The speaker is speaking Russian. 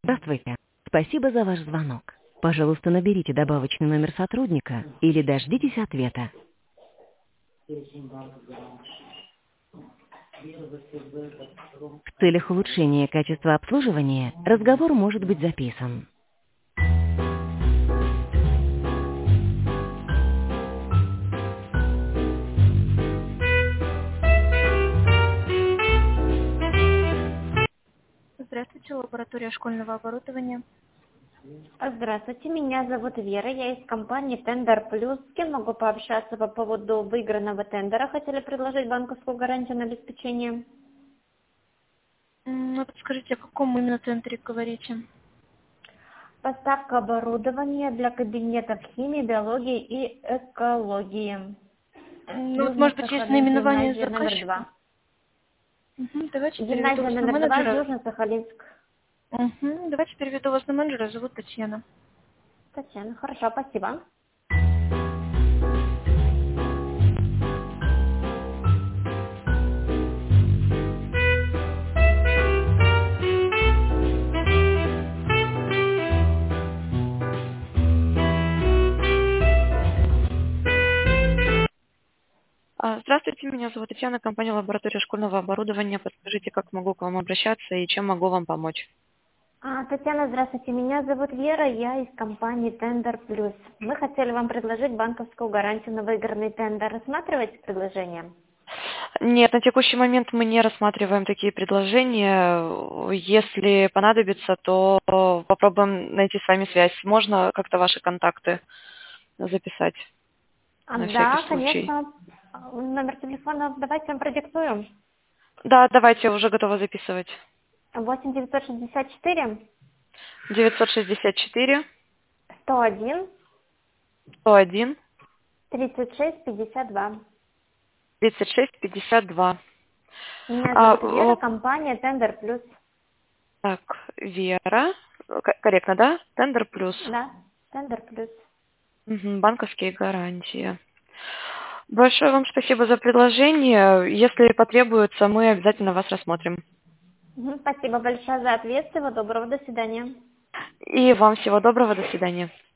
Здравствуйте. Спасибо за ваш звонок. Пожалуйста, наберите добавочный номер сотрудника или дождитесь ответа. В целях улучшения качества обслуживания разговор может быть записан. Здравствуйте, лаборатория школьного оборудования. Здравствуйте, меня зовут Вера, я из компании Тендер Плюс. С кем могу пообщаться по поводу выигранного тендера? Хотели предложить банковскую гарантию на обеспечение. Подскажите, о каком именно центре говорите? Поставка оборудования для кабинетов химии, биологии и экологии. Может быть, есть Южно-Сахалинск, наименование гимназия номер заказчика? 2. Давайте переведу Гимназия вас на номер 2, менеджера. Южно-Сахалинск. Давайте переведу вас на менеджера. Зовут Татьяна. Татьяна, хорошо, спасибо. Здравствуйте, меня зовут Татьяна, компания «Лаборатория школьного оборудования». Подскажите, как могу к вам обращаться и чем могу вам помочь? Татьяна, здравствуйте, меня зовут Вера, я из компании Тендер Плюс. Мы хотели вам предложить банковскую гарантию на выигранный тендер. Рассматриваете предложение? Нет, на текущий момент мы не рассматриваем такие предложения. Если понадобится, то попробуем найти с вами связь. Можно как-то ваши контакты записать на всякий Да, случай? конечно. Номер телефона давайте вам продиктуем. Да, давайте, уже готова записывать. 8 964 964 101 101 36 52. 36 52. Меня А, зовут Вера, компания Тендер Плюс. так, Вера. Корректно, да? Тендер плюс. Да, Тендер Плюс. Банковские гарантии. Большое вам спасибо за предложение. Если потребуется, мы обязательно вас рассмотрим. Спасибо большое за ответ. Всего доброго. До свидания. И вам всего доброго. До свидания.